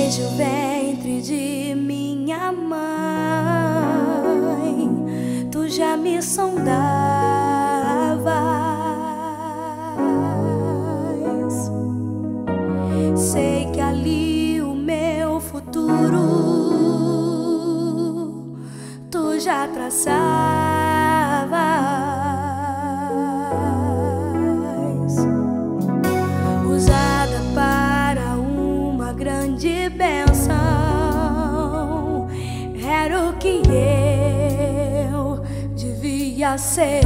Desde o ventre de minha mãe, tu já me sondavas. Sei que ali o meu futuro tu já traçavas. Usada para uma grande bênção, era o que eu devia ser.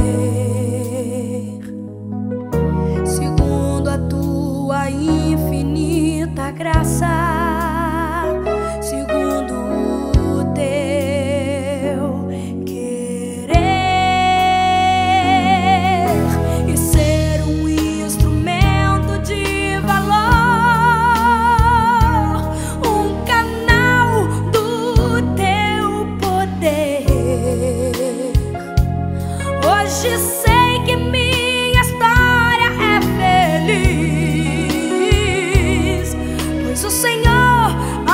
Segundo a tua infinita graça, segundo o teu querer, e ser um instrumento de valor, um canal do teu poder. Hoje sei que minha história é feliz, pois o Senhor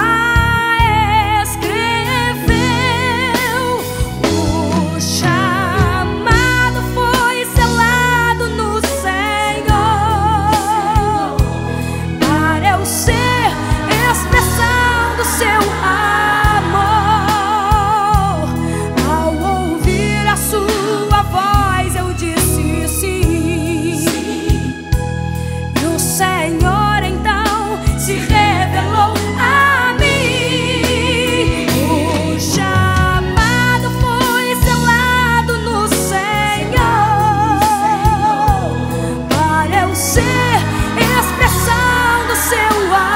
a escreveu. O chamado foi selado no Senhor, para eu ser expressão do seu amor. Ao ouvir a sua voz eu disse sim, e o Senhor então se revelou a mim. O chamado foi selado no Senhor, para eu ser expressão do seu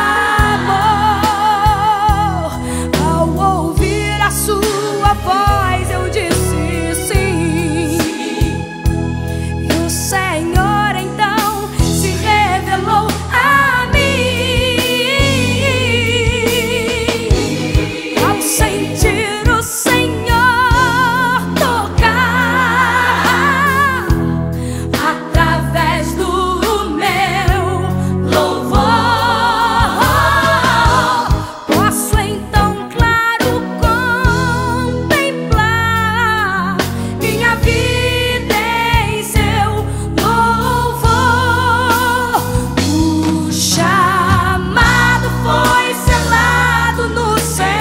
amor. Ao ouvir a sua voz eu disse sim, e o Senhor então se revelou a mim. Ao sentir o Senhor tocar através do meu louvor, posso então, claro, contemplar minha vida em seu louvor. O chamado foi selado no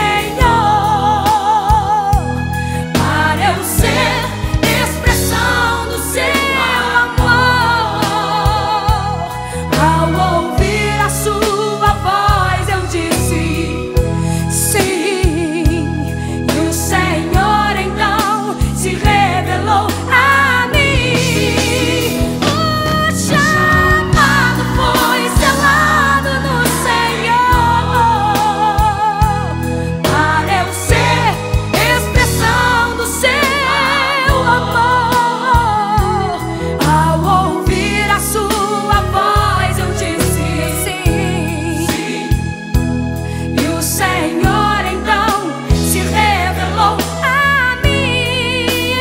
Senhor, para eu ser expressão do seu amor. Ao ouvir a sua voz eu disse sim, e o Senhor então se revelou a mim. O chamado foi selado no Senhor, para eu ser expressão do seu amor. Ao ouvir a sua voz eu disse sim, e o Senhor então se revelou a mim.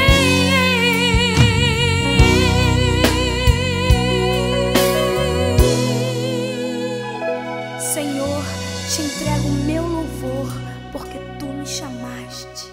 Senhor, te entrego o meu louvor, porque tu me chamaste.